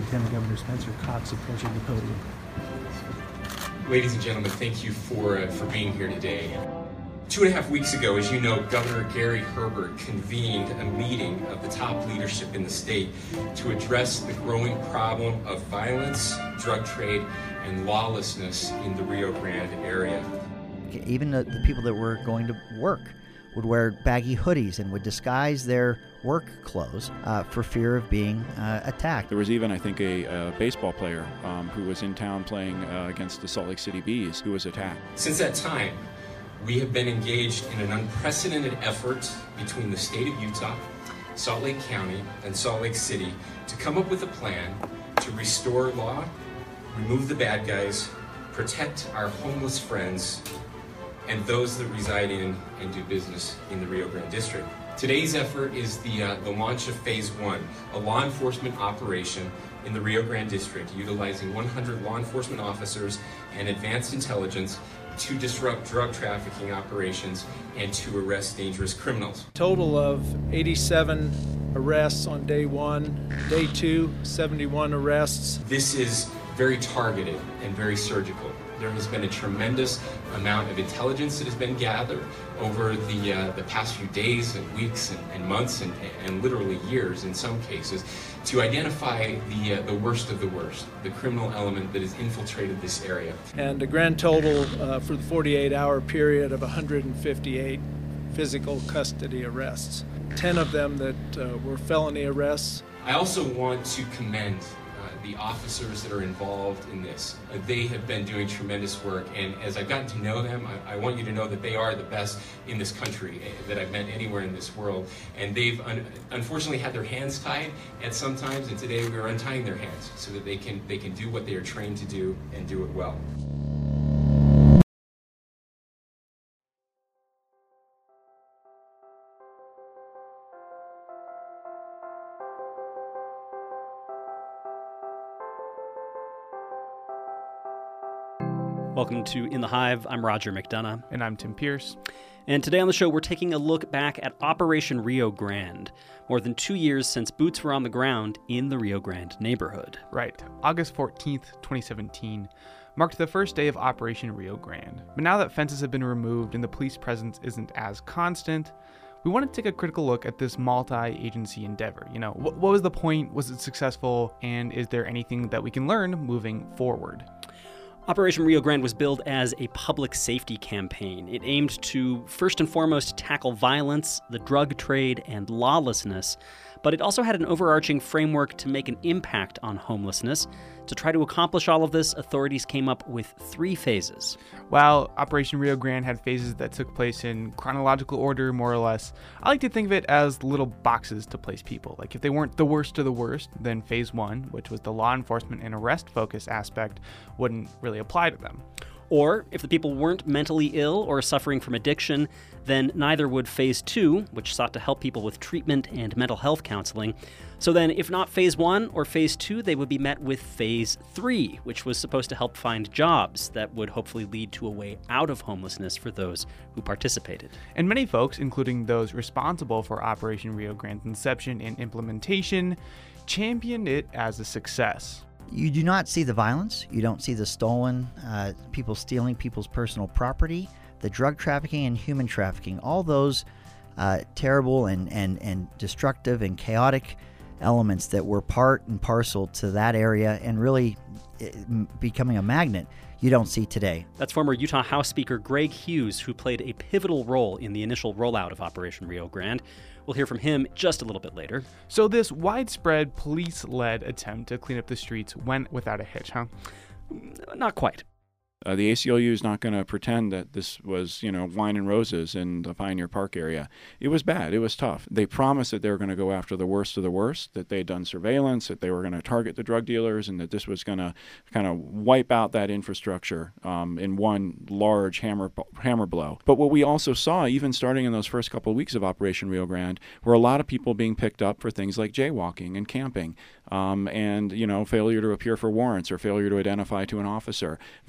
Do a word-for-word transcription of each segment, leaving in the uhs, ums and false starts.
Lieutenant Governor Spencer Cox approaching the podium. Ladies and gentlemen, thank you for uh, for being here today. Two and a half weeks ago, as you know, Governor Gary Herbert convened a meeting of the top leadership in the state to address the growing problem of violence, drug trade, and lawlessness in the Rio Grande area. Even the, the people that were going to work would wear baggy hoodies and would disguise their work clothes uh, for fear of being uh, attacked. There was even, I think, a, a baseball player um, who was in town playing uh, against the Salt Lake City Bees who was attacked. Since that time, we have been engaged in an unprecedented effort between the state of Utah, Salt Lake County, and Salt Lake City to come up with a plan to restore law, remove the bad guys, protect our homeless friends, and those that reside in and do business in the Rio Grande District. Today's effort is the, uh, the launch of Phase One, a law enforcement operation in the Rio Grande District, utilizing one hundred law enforcement officers and advanced intelligence to disrupt drug trafficking operations and to arrest dangerous criminals. Total of eighty-seven arrests on day one. Day two, seventy-one arrests. This is very targeted and very surgical. There has been a tremendous amount of intelligence that has been gathered over the uh, the past few days and weeks and, and months and, and literally years in some cases to identify the uh, the worst of the worst, the criminal element that has infiltrated this area. And a grand total uh, for the forty-eight hour period of one hundred fifty-eight physical custody arrests. ten of them that uh, were felony arrests. I also want to commend the officers that are involved in this. Uh, they have been doing tremendous work, and as I've gotten to know them, I, I want you to know that they are the best in this country uh, that I've met anywhere in this world. And they've un unfortunately had their hands tied at some times, and today we are untying their hands so that they can they can do what they are trained to do and do it well. Welcome to In the Hive. I'm Roger McDonough. And I'm Tim Pierce. And today on the show, we're taking a look back at Operation Rio Grande, more than two years since boots were on the ground in the Rio Grande neighborhood. Right. August fourteenth, twenty seventeen marked the first day of Operation Rio Grande. But now that fences have been removed and the police presence isn't as constant, we want to take a critical look at this multi-agency endeavor. You know, wh what was the point? Was it successful? And is there anything that we can learn moving forward? Operation Rio Grande was billed as a public safety campaign. It aimed to, first and foremost, tackle violence, the drug trade, and lawlessness, but it also had an overarching framework to make an impact on homelessness. To try to accomplish all of this, authorities came up with three phases. While Operation Rio Grande had phases that took place in chronological order, more or less, I like to think of it as little boxes to place people. Like if they weren't the worst of the worst, then phase one, which was the law enforcement and arrest focus aspect, wouldn't really apply to them. Or, if the people weren't mentally ill or suffering from addiction, then neither would Phase two, which sought to help people with treatment and mental health counseling. So then, if not Phase one or Phase two, they would be met with Phase three, which was supposed to help find jobs that would hopefully lead to a way out of homelessness for those who participated. And many folks, including those responsible for Operation Rio Grande's inception and implementation, championed it as a success. You do not see the violence. You don't see the stolen, uh, people stealing people's personal property, the drug trafficking and human trafficking, all those uh, terrible and, and, and destructive and chaotic elements that were part and parcel to that area and really becoming a magnet. You don't see today. That's former Utah House Speaker Greg Hughes, who played a pivotal role in the initial rollout of Operation Rio Grande. We'll hear from him just a little bit later. So this widespread police-led attempt to clean up the streets went without a hitch, huh? Not quite. Uh, the A C L U is not going to pretend that this was, you know, wine and roses in the Pioneer Park area. It was bad. It was tough. They promised that they were going to go after the worst of the worst, that they'd done surveillance, that they were going to target the drug dealers, and that this was going to kind of wipe out that infrastructure um, in one large hammer hammer blow. But what we also saw, even starting in those first couple of weeks of Operation Rio Grande, were a lot of people being picked up for things like jaywalking and camping, um, and, you know, failure to appear for warrants or failure to identify to an officer. Very low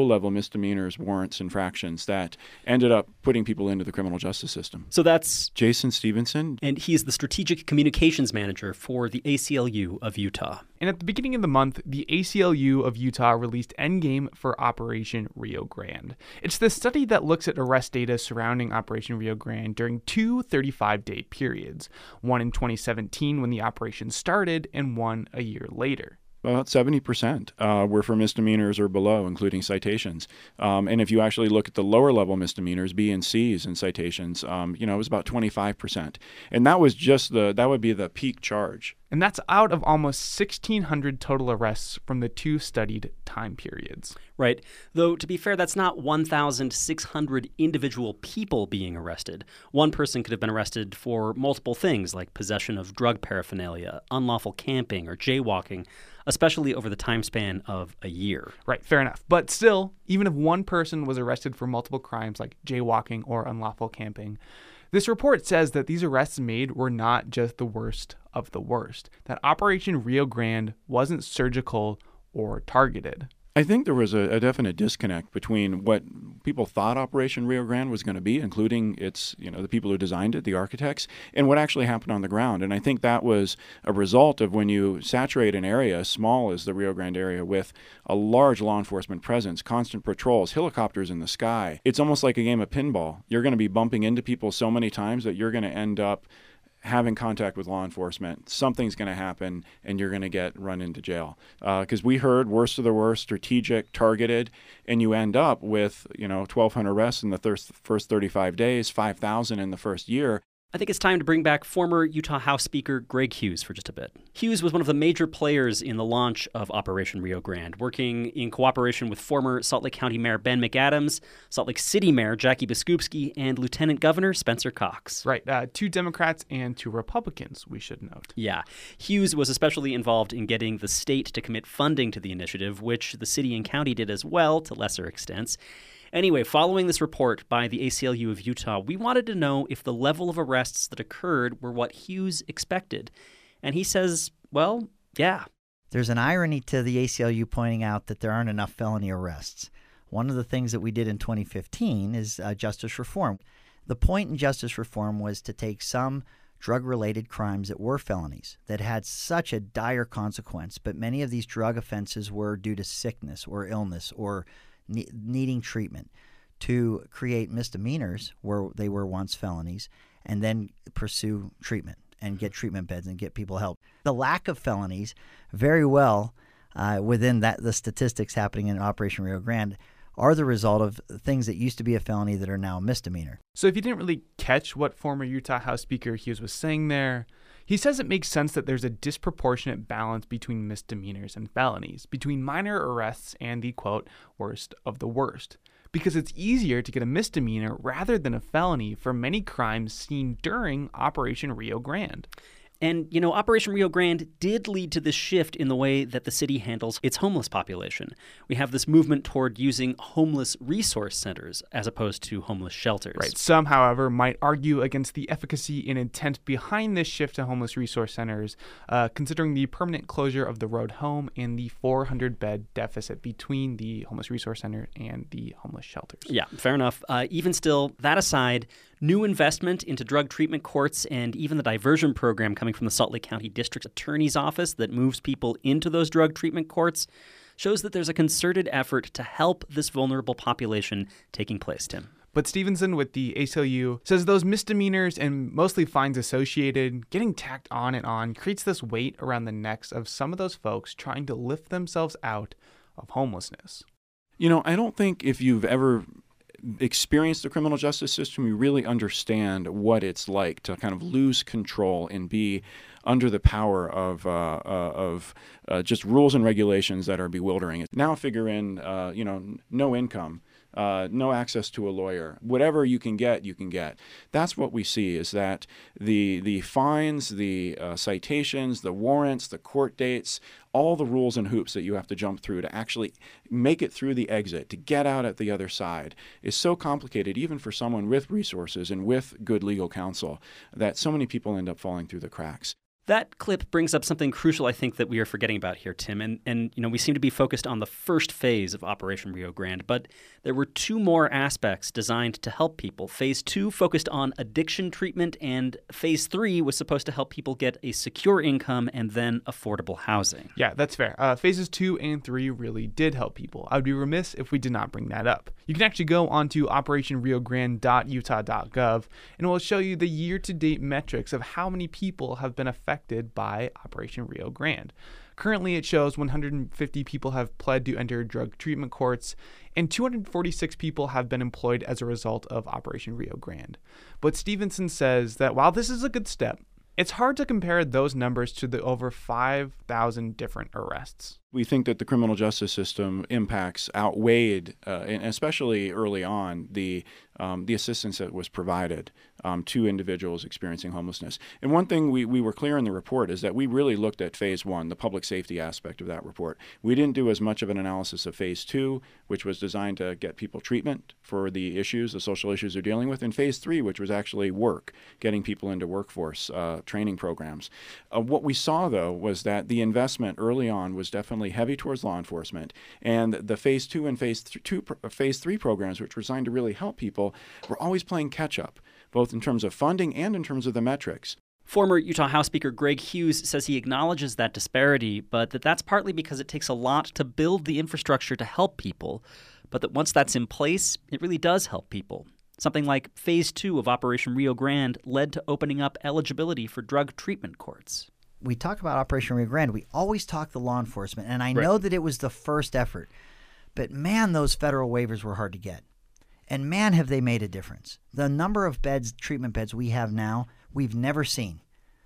low-level misdemeanors, warrants, infractions that ended up putting people into the criminal justice system. So that's Jason Stevenson. And he's the Strategic Communications Manager for the A C L U of Utah. And at the beginning of the month, the A C L U of Utah released Endgame for Operation Rio Grande. It's the study that looks at arrest data surrounding Operation Rio Grande during two thirty-five-day periods, one in twenty seventeen when the operation started and one a year later. About seventy percent uh, were for misdemeanors or below, including citations. Um, and if you actually look at the lower level misdemeanors, B and C's and citations, um, you know, it was about twenty-five percent. And that was just the, that would be the peak charge. And that's out of almost sixteen hundred total arrests from the two studied time periods. Right. Though, to be fair, that's not one thousand six hundred individual people being arrested. One person could have been arrested for multiple things like possession of drug paraphernalia, unlawful camping, or jaywalking, especially over the time span of a year. Right, fair enough. But still, even if one person was arrested for multiple crimes like jaywalking or unlawful camping, this report says that these arrests made were not just the worst of the worst, that Operation Rio Grande wasn't surgical or targeted. I think there was a, a definite disconnect between what people thought Operation Rio Grande was going to be, including its, you know, the people who designed it, the architects, and what actually happened on the ground. And I think that was a result of when you saturate an area as small as the Rio Grande area with a large law enforcement presence, constant patrols, helicopters in the sky. It's almost like a game of pinball. You're going to be bumping into people so many times that you're going to end up having contact with law enforcement. Something's going to happen, and you're going to get run into jail. Because uh, we heard worst of the worst, strategic, targeted, and you end up with, you know, twelve hundred arrests in the thir- first thirty-five days, five thousand in the first year. I think it's time to bring back former Utah House Speaker Greg Hughes for just a bit. Hughes was one of the major players in the launch of Operation Rio Grande, working in cooperation with former Salt Lake County Mayor Ben McAdams, Salt Lake City Mayor Jackie Biskupski, and Lieutenant Governor Spencer Cox. Right, uh, two Democrats and two Republicans, we should note. Yeah. Hughes was especially involved in getting the state to commit funding to the initiative, which the city and county did as well, to lesser extents. Anyway, following this report by the A C L U of Utah, we wanted to know if the level of arrests that occurred were what Hughes expected. And he says, well, yeah. There's an irony to the A C L U pointing out that there aren't enough felony arrests. One of the things that we did in twenty fifteen is uh, justice reform. The point in justice reform was to take some drug-related crimes that were felonies that had such a dire consequence, but many of these drug offenses were due to sickness or illness or needing treatment, to create misdemeanors where they were once felonies and then pursue treatment and get treatment beds and get people help. The lack of felonies very well uh, within that the statistics happening in Operation Rio Grande are the result of things that used to be a felony that are now a misdemeanor. So if you didn't really catch what former Utah House Speaker Hughes was saying there, he says it makes sense that there's a disproportionate balance between misdemeanors and felonies, between minor arrests and the, quote, worst of the worst, because it's easier to get a misdemeanor rather than a felony for many crimes seen during Operation Rio Grande. And, you know, Operation Rio Grande did lead to this shift in the way that the city handles its homeless population. We have this movement toward using homeless resource centers as opposed to homeless shelters. Right. Some, however, might argue against the efficacy and intent behind this shift to homeless resource centers, uh, considering the permanent closure of the road home and the four hundred bed deficit between the homeless resource center and the homeless shelters. Yeah, fair enough. Uh, even still, that aside, new investment into drug treatment courts and even the diversion program coming from the Salt Lake County District Attorney's Office that moves people into those drug treatment courts shows that there's a concerted effort to help this vulnerable population taking place, Tim. But Stevenson with the A C L U says those misdemeanors and mostly fines associated, getting tacked on and on, creates this weight around the necks of some of those folks trying to lift themselves out of homelessness. You know, I don't think if you've ever experienced the criminal justice system, you really understand what it's like to kind of lose control and be under the power of uh, uh, of uh, just rules and regulations that are bewildering. Now figure in, uh, you know, no income, uh, no access to a lawyer, whatever you can get, you can get. That's what we see is that the the fines, the uh, citations, the warrants, the court dates, all the rules and hoops that you have to jump through to actually make it through the exit, to get out at the other side, is so complicated, even for someone with resources and with good legal counsel, that so many people end up falling through the cracks. That clip brings up something crucial, I think, that we are forgetting about here, Tim. And, and you know, we seem to be focused on the first phase of Operation Rio Grande, but there were two more aspects designed to help people. Phase two focused on addiction treatment, and phase three was supposed to help people get a secure income and then affordable housing. Yeah, that's fair. Uh, phases two and three really did help people. I would be remiss if we did not bring that up. You can actually go onto operation rio grande dot utah dot gov, and it will show you the year-to-date metrics of how many people have been affected by Operation Rio Grande. Currently, it shows one hundred fifty people have pled to enter drug treatment courts, and two hundred forty-six people have been employed as a result of Operation Rio Grande. But Stevenson says that while this is a good step, it's hard to compare those numbers to the over five thousand different arrests. We think that the criminal justice system impacts outweighed, uh, and especially early on, the um, the assistance that was provided um, to individuals experiencing homelessness. And one thing we, we were clear in the report is that we really looked at phase one, the public safety aspect of that report. We didn't do as much of an analysis of phase two, which was designed to get people treatment for the issues, the social issues they're dealing with, and phase three, which was actually work, getting people into workforce uh, training programs. Uh, what we saw, though, was that the investment early on was definitely heavy towards law enforcement, and the phase two and phase th- two, phase three programs, which were designed to really help people, were always playing catch up, both in terms of funding and in terms of the metrics. Former Utah House Speaker Greg Hughes says he acknowledges that disparity, but that that's partly because it takes a lot to build the infrastructure to help people, but that once that's in place, it really does help people. Something like phase two of Operation Rio Grande led to opening up eligibility for drug treatment courts. We talk about Operation Rio Grande. We always talk the law enforcement, and I Right. know that it was the first effort, but man, those federal waivers were hard to get. And man, have they made a difference. The number of beds, treatment beds we have now, we've never seen.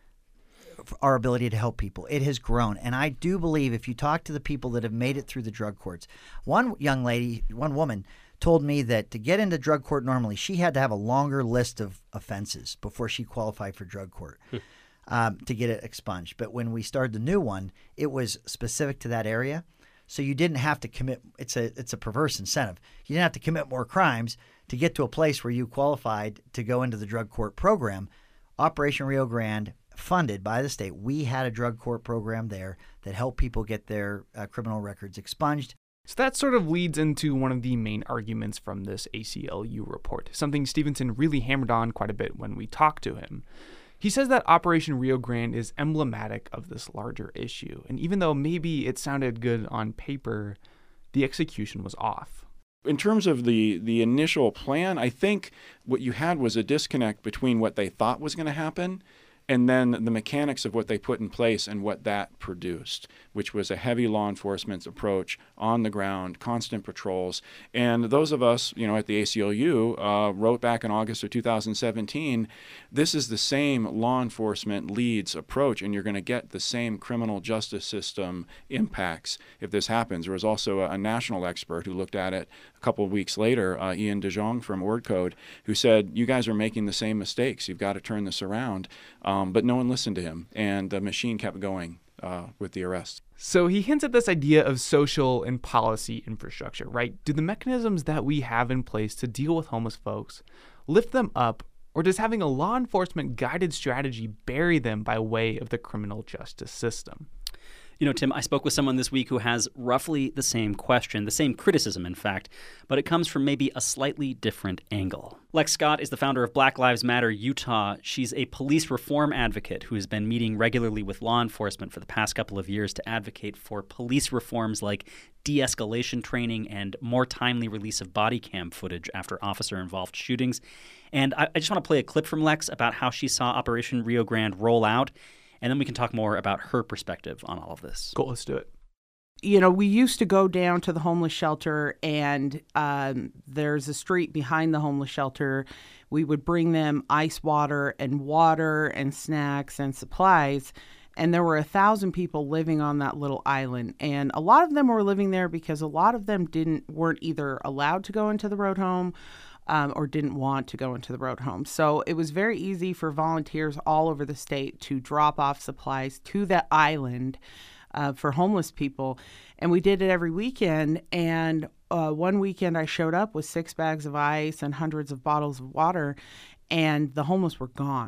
Our ability to help people, it has grown. And I do believe if you talk to the people that have made it through the drug courts, one young lady, one woman told me that to get into drug court normally, she had to have a longer list of offenses before she qualified for drug court. Um, to get it expunged. But when we started the new one, it was specific to that area. So you didn't have to commit. It's a it's a perverse incentive. You didn't have to commit more crimes to get to a place where you qualified to go into the drug court program. Operation Rio Grande, funded by the state, we had a drug court program there that helped people get their uh, criminal records expunged. So that sort of leads into one of the main arguments from this A C L U report, something Stevenson really hammered on quite a bit when we talked to him. He says that Operation Rio Grande is emblematic of this larger issue, and even though maybe it sounded good on paper, the execution was off. In terms of the, the initial plan, I think what you had was a disconnect between what they thought was going to happen and then the mechanics of what they put in place and what that produced, which was a heavy law enforcement approach on the ground, constant patrols. And those of us, you know, at the A C L U uh, wrote back in August of two thousand seventeen, this is the same law enforcement leads approach, and you're going to get the same criminal justice system impacts if this happens. There was also a, a national expert who looked at it a couple of weeks later, uh, Ian De Jong from OrdCode, who said, you guys are making the same mistakes. You've got to turn this around. Um, but no one listened to him, and the machine kept going uh, with the arrests. So he hints at this idea of social and policy infrastructure, right? Do the mechanisms that we have in place to deal with homeless folks lift them up, or does having a law enforcement guided strategy bury them by way of the criminal justice system? You know, Tim, I spoke with someone this week who has roughly the same question, the same criticism, in fact, but it comes from maybe a slightly different angle. Lex Scott is the founder of Black Lives Matter Utah. She's a police reform advocate who has been meeting regularly with law enforcement for the past couple of years to advocate for police reforms like de-escalation training and more timely release of body cam footage after officer-involved shootings. And I, I just want to play a clip from Lex about how she saw Operation Rio Grande roll out, and then we can talk more about her perspective on all of this. Cool, let's do it. You know, we used to go down to the homeless shelter, and um, there's a street behind the homeless shelter. We would bring them ice water and water and snacks and supplies. And there were a thousand people living on that little island. And a lot of them were living there because a lot of them didn't weren't either allowed to go into the road home Um, or didn't want to go into the road home. So it was very easy for volunteers all over the state to drop off supplies to that island uh, for homeless people. And we did it every weekend. And uh, one weekend I showed up with six bags of ice and hundreds of bottles of water, and the homeless were gone.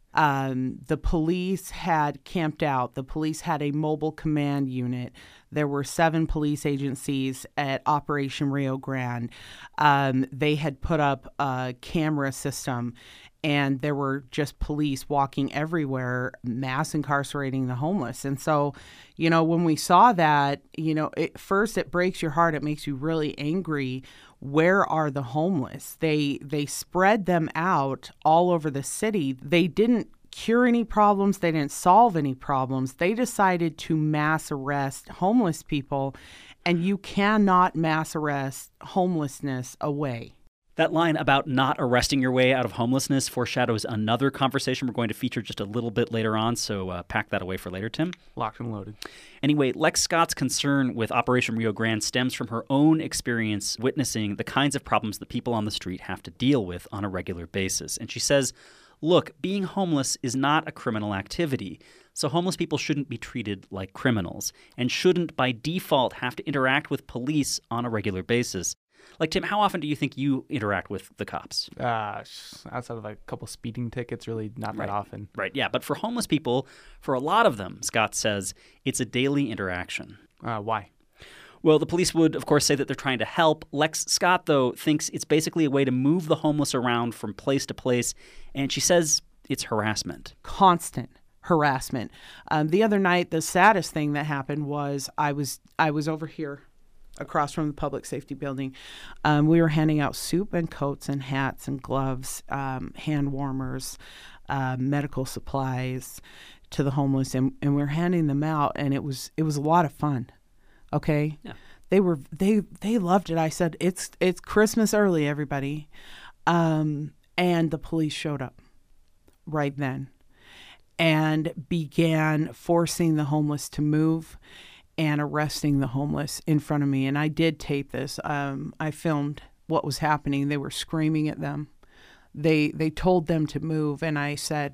Um, the police had camped out. The police had a mobile command unit. There were seven police agencies at Operation Rio Grande. Um, they had put up a camera system, and there were just police walking everywhere, mass incarcerating the homeless. And so, you know, when we saw that, you know, at first it breaks your heart. It makes you really angry. Where are the homeless? They they spread them out all over the city. They didn't cure any problems. They didn't solve any problems. They decided to mass arrest homeless people, and you cannot mass arrest homelessness away. That line about not arresting your way out of homelessness foreshadows another conversation we're going to feature just a little bit later on, so uh, pack that away for later, Tim. Locked and loaded. Anyway, Lex Scott's concern with Operation Rio Grande stems from her own experience witnessing the kinds of problems that people on the street have to deal with on a regular basis. And she says, look, being homeless is not a criminal activity, so homeless people shouldn't be treated like criminals and shouldn't by default have to interact with police on a regular basis. Like, Tim, how often do you think you interact with the cops? Uh, outside of like a couple speeding tickets, really not Right. that often. Right, yeah. But for homeless people, for a lot of them, Scott says, it's a daily interaction. Uh, why? Well, the police would, of course, say that they're trying to help. Lex Scott, though, thinks it's basically a way to move the homeless around from place to place, and she says it's harassment. Constant harassment. Um, the other night, the saddest thing that happened was I was I was over here across from the public safety building. Um, we were handing out soup and coats and hats and gloves, um, hand warmers, uh, medical supplies to the homeless, and, and we were handing them out, and it was it was a lot of fun. Okay, Yeah. they were they they loved it. I said it's it's Christmas early, everybody, um, and the police showed up right then and began forcing the homeless to move and arresting the homeless in front of me. And I did tape this. Um, I filmed what was happening. They were screaming at them. They they told them to move, and I said,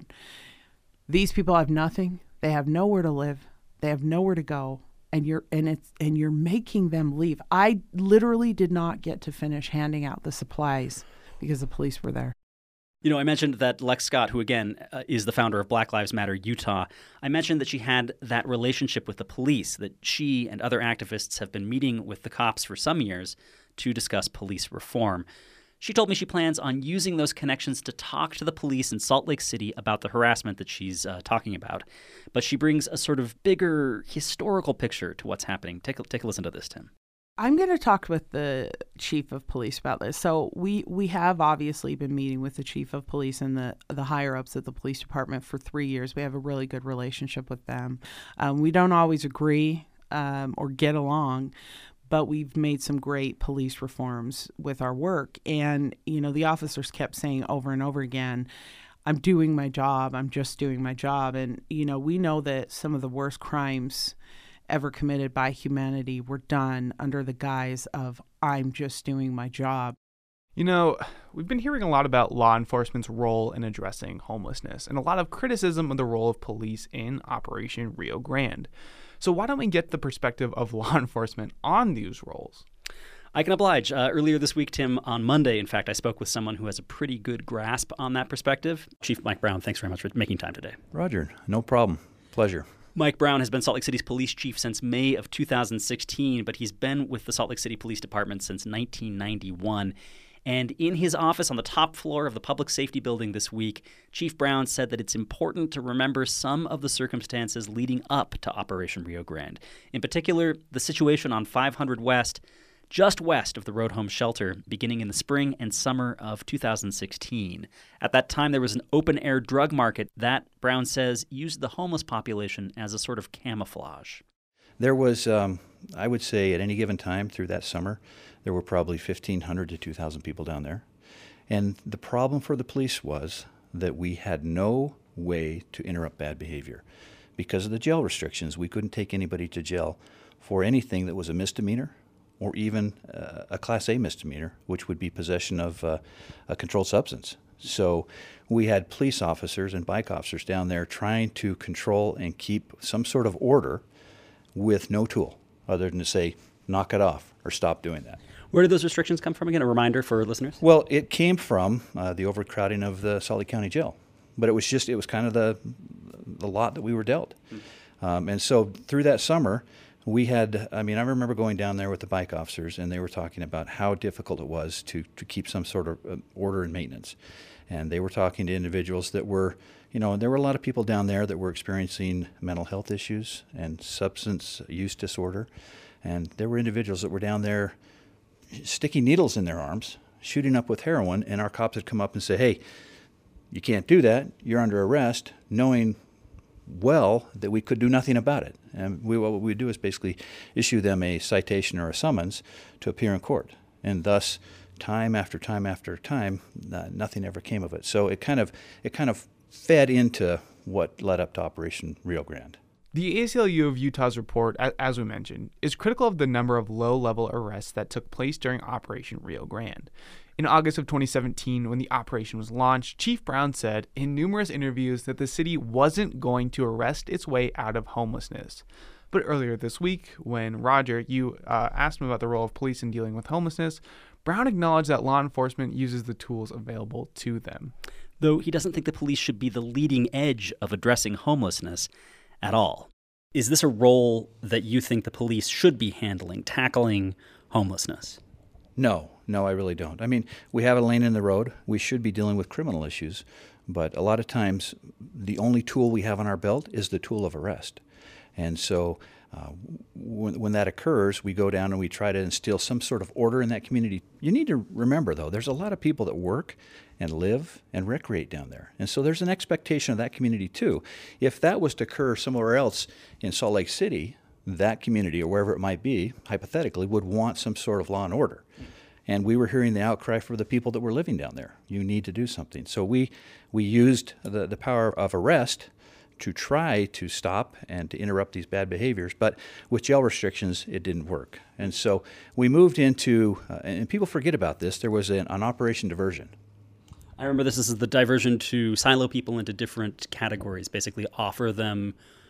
"These people have nothing. They have nowhere to live. They have nowhere to go, and you're and it's and you're making them leave." I literally did not get to finish handing out the supplies because the police were there. You know, I mentioned that Lex Scott, who again uh, is the founder of Black Lives Matter Utah, I mentioned that she had that relationship with the police, that she and other activists have been meeting with the cops for some years to discuss police reform. She told me she plans on using those connections to talk to the police in Salt Lake City about the harassment that she's uh, talking about. But she brings a sort of bigger historical picture to what's happening. Take a, take a listen to this, Tim. I'm going to talk with the chief of police about this. So we, we have obviously been meeting with the chief of police and the, the higher-ups at the police department for three years. We have a really good relationship with them. Um, we don't always agree um, or get along, but we've made some great police reforms with our work. And, you know, the officers kept saying over and over again, I'm doing my job. I'm just doing my job. And, you know, we know that some of the worst crimes ever committed by humanity were done under the guise of I'm just doing my job. You know, we've been hearing a lot about law enforcement's role in addressing homelessness and a lot of criticism of the role of police in Operation Rio Grande. So why don't we get the perspective of law enforcement on these roles? I can oblige. Uh, earlier this week, Tim, on Monday, in fact, I spoke with someone who has a pretty good grasp on that perspective. Chief Mike Brown, thanks very much for making time today. Roger, no problem. Pleasure. Mike Brown has been Salt Lake City's police chief since May of two thousand sixteen, but he's been with the Salt Lake City Police Department since nineteen ninety-one. And in his office on the top floor of the Public Safety Building this week, Chief Brown said that it's important to remember some of the circumstances leading up to Operation Rio Grande. In particular, the situation on five hundred West, just west of the Road Home Shelter, beginning in the spring and summer of two thousand sixteen. At that time, there was an open-air drug market that, Brown says, used the homeless population as a sort of camouflage. There was, um, I would say, at any given time through that summer, there were probably fifteen hundred to two thousand people down there. And the problem for the police was that we had no way to interrupt bad behavior. Because of the jail restrictions, we couldn't take anybody to jail for anything that was a misdemeanor or even uh, a Class A misdemeanor, which would be possession of uh, a controlled substance. So we had police officers and bike officers down there trying to control and keep some sort of order with no tool other than to say, knock it off or stop doing that. Where did those restrictions come from again? A reminder for listeners? Well, it came from uh, the overcrowding of the Salt Lake County Jail. but it was just, it was kind of the, the lot that we were dealt. Um, and so through that summer, we had, I mean, I remember going down there with the bike officers, and they were talking about how difficult it was to, to keep some sort of uh, order and maintenance. And they were talking to individuals that were, you know, there were a lot of people down there that were experiencing mental health issues and substance use disorder. And there were individuals that were down there sticking needles in their arms, shooting up with heroin, and our cops would come up and say, hey, you can't do that, you're under arrest, knowing well that we could do nothing about it. And we, what we would do is basically issue them a citation or a summons to appear in court. And thus, time after time after time, uh, nothing ever came of it. So it kind of it kind of fed into what led up to Operation Rio Grande. The A C L U of Utah's report, as we mentioned, is critical of the number of low-level arrests that took place during Operation Rio Grande. In August of twenty seventeen, when the operation was launched, Chief Brown said in numerous interviews that the city wasn't going to arrest its way out of homelessness. But earlier this week, when Roger, you uh, asked him about the role of police in dealing with homelessness, Brown acknowledged that law enforcement uses the tools available to them. Though he doesn't think the police should be the leading edge of addressing homelessness at all. Is this a role that you think the police should be handling, tackling homelessness? No, no, I really don't. I mean, we have a lane in the road. We should be dealing with criminal issues. But a lot of times, the only tool we have on our belt is the tool of arrest. And so uh, when, when that occurs, we go down and we try to instill some sort of order in that community. You need to remember, though, there's a lot of people that work and live and recreate down there. And so there's an expectation of that community, too. If that was to occur somewhere else in Salt Lake City, that community, or wherever it might be, hypothetically, would want some sort of law and order. And we were hearing the outcry for the people that were living down there. You need to do something. So we we used the, the power of arrest to try to stop and to interrupt these bad behaviors. But with jail restrictions, it didn't work. And so we moved into, uh, and people forget about this, there was an, an Operation Diversion. I remember this, this is the diversion to silo people into different categories, basically offer them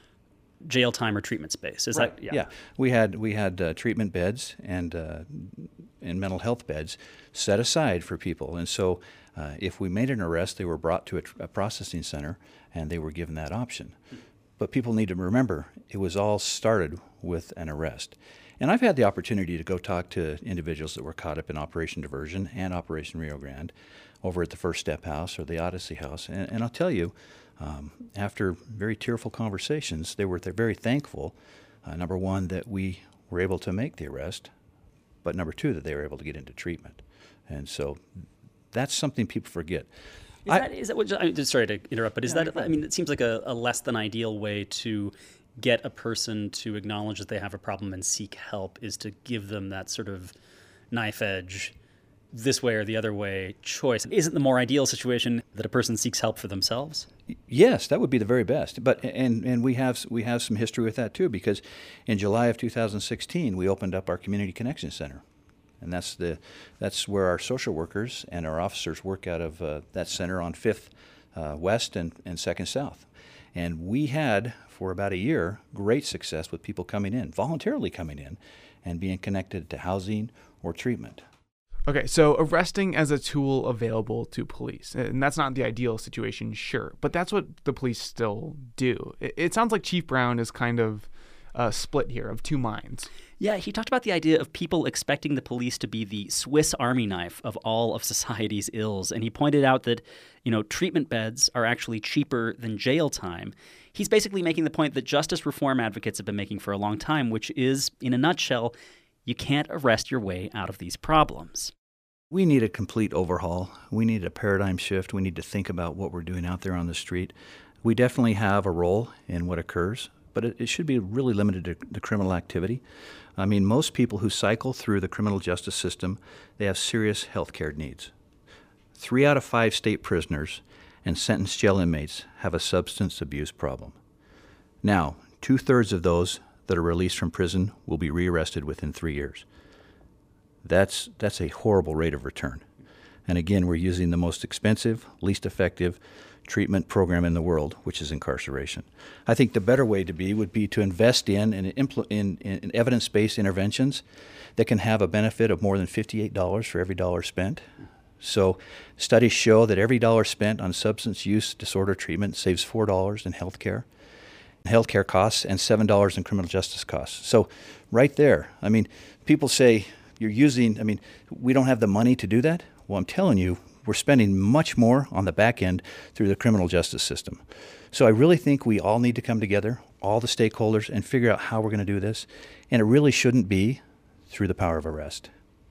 jail time or treatment space. Is Right. that, yeah. yeah. We had we had uh, treatment beds and uh, and mental health beds set aside for people. And so uh, if we made an arrest, they were brought to a, tr- a processing center and they were given that option. But people need to remember, it was all started with an arrest. And I've had the opportunity to go talk to individuals that were caught up in Operation Diversion and Operation Rio Grande over at the First Step House or the Odyssey House. And, and I'll tell you, um, after very tearful conversations, they were they're very thankful, uh, number one, that we were able to make the arrest, but number two, that they were able to get into treatment. And so that's something people forget. Is I, that, is that what, I mean, sorry to interrupt, but is Yeah, that, I mean, it seems like a, a less than ideal way to get a person to acknowledge that they have a problem and seek help is to give them that sort of knife edge, this way or the other way choice. Isn't the more ideal situation that a person seeks help for themselves? Yes, that would be the very best. But and and we have we have some history with that too, because in July of two thousand sixteen we opened up our Community Connection Center, and that's the that's where our social workers and our officers work out of uh, that center on Fifth uh, West and, and Second South, and we had for about a year great success with people coming in, voluntarily coming in, and being connected to housing or treatment. Okay, so arresting as a tool available to police, and that's not the ideal situation, sure, but that's what the police still do. It, it sounds like Chief Brown is kind of uh, split here, of two minds. Yeah, he talked about the idea of people expecting the police to be the Swiss Army knife of all of society's ills, and he pointed out that, you know, treatment beds are actually cheaper than jail time. He's basically making the point that justice reform advocates have been making for a long time, which is, in a nutshell, you can't arrest your way out of these problems. We need a complete overhaul. We need a paradigm shift. We need to think about what we're doing out there on the street. We definitely have a role in what occurs, but it, it should be really limited to, to criminal activity. I mean, most people who cycle through the criminal justice system, they have serious health care needs. Three out of five state prisoners and sentenced jail inmates have a substance abuse problem. Now, two-thirds of those that are released from prison will be rearrested within three years. That's that's a horrible rate of return. And again, we're using the most expensive, least effective treatment program in the world, which is incarceration. I think the better way to be would be to invest in in, impl- in, in evidence-based interventions that can have a benefit of more than fifty-eight dollars for every dollar spent. So studies show that every dollar spent on substance use disorder treatment saves four dollars in health care, health care costs, and seven dollars in criminal justice costs. So right there, I mean, people say you're using, I mean, we don't have the money to do that. Well, I'm telling you, we're spending much more on the back end through the criminal justice system. So I really think we all need to come together, all the stakeholders, and figure out how we're going to do this. And it really shouldn't be through the power of arrest.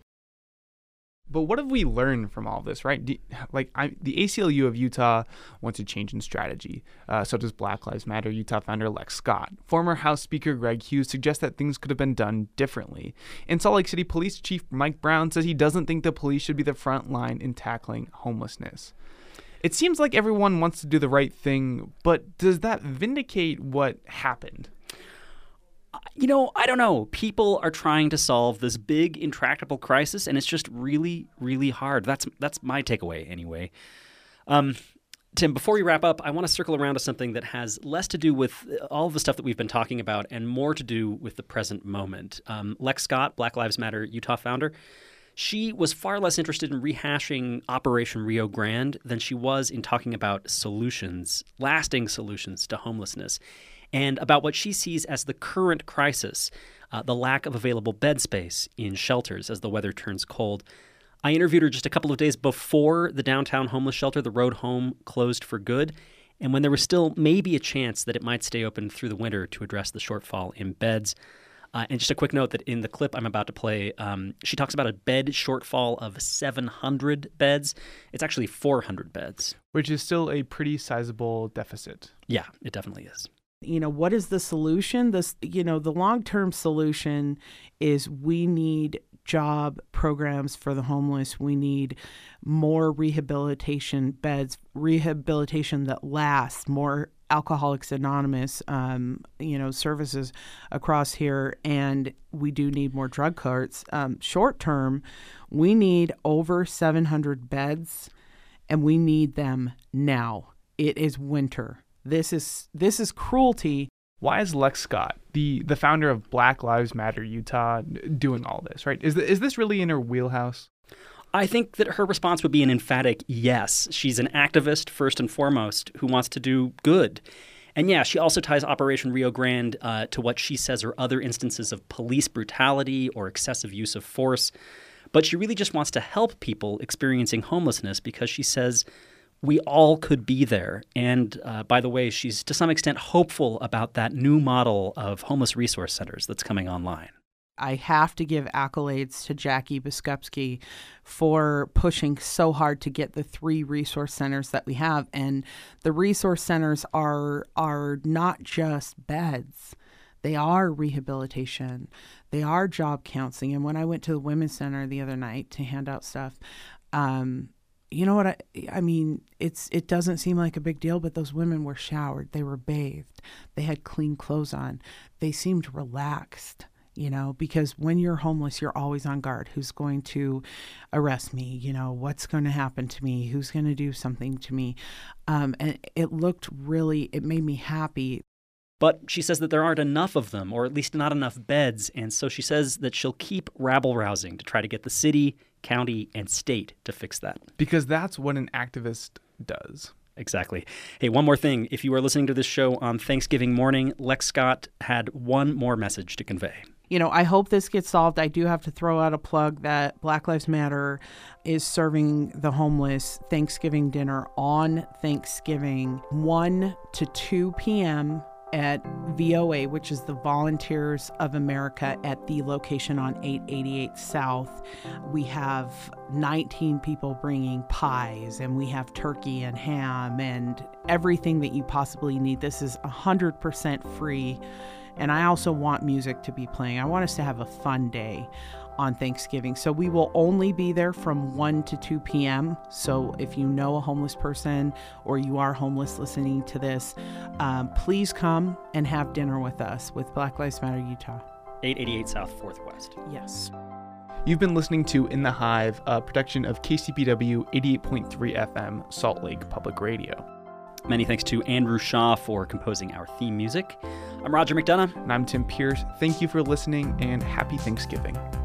But what have we learned from all this, right? Do, like I, the A C L U of Utah wants a change in strategy. Uh, so does Black Lives Matter Utah founder Lex Scott. Former House Speaker Greg Hughes suggests that things could have been done differently. And Salt Lake City Police Chief Mike Brown says he doesn't think the police should be the front line in tackling homelessness. It seems like everyone wants to do the right thing, but does that vindicate what happened? You know, I don't know. People are trying to solve this big, intractable crisis, and it's just really, really hard. That's that's my takeaway, anyway. Um, Tim, before we wrap up, I want to circle around to something that has less to do with all of the stuff that we've been talking about and more to do with the present moment. Um, Lex Scott, Black Lives Matter Utah founder, she was far less interested in rehashing Operation Rio Grande than she was in talking about solutions, lasting solutions to homelessness, and about what she sees as the current crisis, uh, the lack of available bed space in shelters as the weather turns cold. I interviewed her just a couple of days before the downtown homeless shelter, the Road Home, closed for good, and when there was still maybe a chance that it might stay open through the winter to address the shortfall in beds. Uh, and just a quick note that in the clip I'm about to play, um, she talks about a bed shortfall of seven hundred beds. It's actually four hundred beds. Which is still a pretty sizable deficit. Yeah, it definitely is. You know, what is the solution? This, you know, the long-term solution is we need job programs for the homeless. We need more rehabilitation beds, rehabilitation that lasts, more Alcoholics Anonymous, um, you know, services across here. And we do need more drug carts. Um, short term, we need over seven hundred beds, and we need them now. It is winter. This is this is cruelty. Why is Lex Scott, the, the founder of Black Lives Matter Utah, doing all this, right? Is, the, is this really in her wheelhouse? I think that her response would be an emphatic yes. She's an activist, first and foremost, who wants to do good. And yeah, she also ties Operation Rio Grande uh, to what she says are other instances of police brutality or excessive use of force. But she really just wants to help people experiencing homelessness because she says we all could be there. And uh, by the way, she's to some extent hopeful about that new model of homeless resource centers that's coming online. I have to give accolades to Jackie Biskupski for pushing so hard to get the three resource centers that we have. And the resource centers are are not just beds. They are rehabilitation. They are job counseling. And when I went to the Women's Center the other night to hand out stuff, um, you know what I, I mean? It's it doesn't seem like a big deal, but those women were showered. They were bathed. They had clean clothes on. They seemed relaxed. You know, because when you're homeless, you're always on guard. Who's going to arrest me? You know, what's going to happen to me? Who's going to do something to me? Um, and it looked really, it made me happy. But she says that there aren't enough of them, or at least not enough beds. And so she says that she'll keep rabble-rousing to try to get the city, county, and state to fix that. Because that's what an activist does. Exactly. Hey, one more thing. If you are listening to this show on Thanksgiving morning, Lex Scott had one more message to convey. You know, I hope this gets solved. I do have to throw out a plug that Black Lives Matter is serving the homeless Thanksgiving dinner on Thanksgiving, one to two p.m. at V O A, which is the Volunteers of America, at the location on eight eighty-eight South. We have nineteen people bringing pies, and we have turkey and ham and everything that you possibly need. This is one hundred percent free. And I also want music to be playing. I want us to have a fun day on Thanksgiving. So we will only be there from one to two p.m. So if you know a homeless person or you are homeless listening to this, um, please come and have dinner with us with Black Lives Matter Utah. eight eighty-eight South fourth West. Yes. You've been listening to In the Hive, a production of K C P W eighty-eight point three F M, Salt Lake Public Radio. Many thanks to Andrew Shaw for composing our theme music. I'm Roger McDonough. And I'm Tim Pierce. Thank you for listening, and happy Thanksgiving.